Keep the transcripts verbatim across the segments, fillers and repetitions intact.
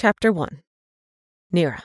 Chapter one. Nira.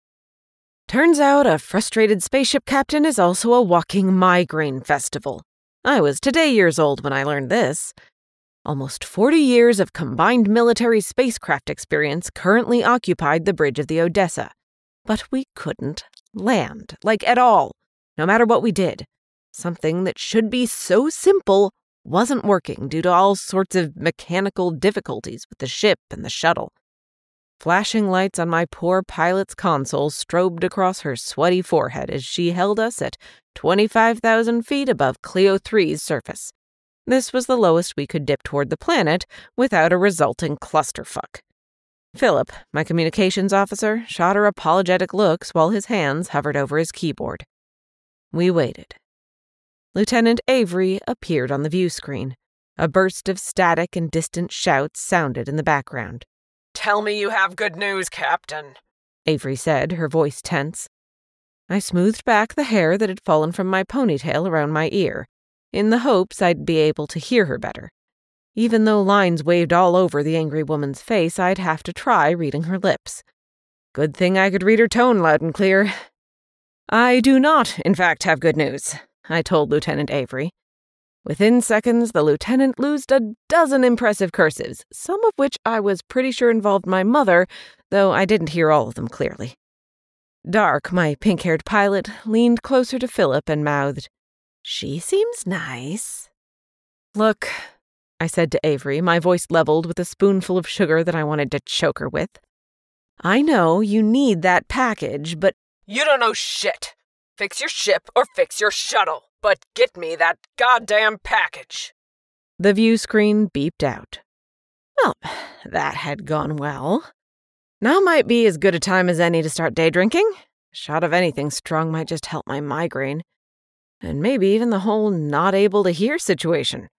Turns out a frustrated spaceship captain is also a walking migraine festival. I was today years old when I learned this. Almost forty years of combined military spacecraft experience currently occupied the bridge of the Odessa. But we couldn't land, like at all, no matter what we did. Something that should be so simple wasn't working due to all sorts of mechanical difficulties with the ship and the shuttle. Flashing lights on my poor pilot's console strobed across her sweaty forehead as she held us at twenty-five thousand feet above Clio three's surface. This was the lowest we could dip toward the planet without a resulting clusterfuck. Philip, my communications officer, shot her apologetic looks while his hands hovered over his keyboard. We waited. Lieutenant Avery appeared on the view screen. A burst of static and distant shouts sounded in the background. "Tell me you have good news, Captain," Avery said, her voice tense. I smoothed back the hair that had fallen from my ponytail around my ear, in the hopes I'd be able to hear her better. Even though lines waved all over the angry woman's face, I'd have to try reading her lips. Good thing I could read her tone loud and clear. "I do not, in fact, have good news," I told Lieutenant Avery. Within seconds, the lieutenant loosed a dozen impressive curses, some of which I was pretty sure involved my mother, though I didn't hear all of them clearly. Dark, my pink-haired pilot, leaned closer to Philip and mouthed, "She seems nice." "Look," I said to Avery, my voice leveled with a spoonful of sugar that I wanted to choke her with. "I know you need that package, but—" "You don't know shit. Fix your ship or fix your shuttle. But get me that goddamn package." The view screen beeped out. Well, that had gone well. Now might be as good a time as any to start day drinking. A shot of anything strong might just help my migraine. And maybe even the whole not able to hear situation.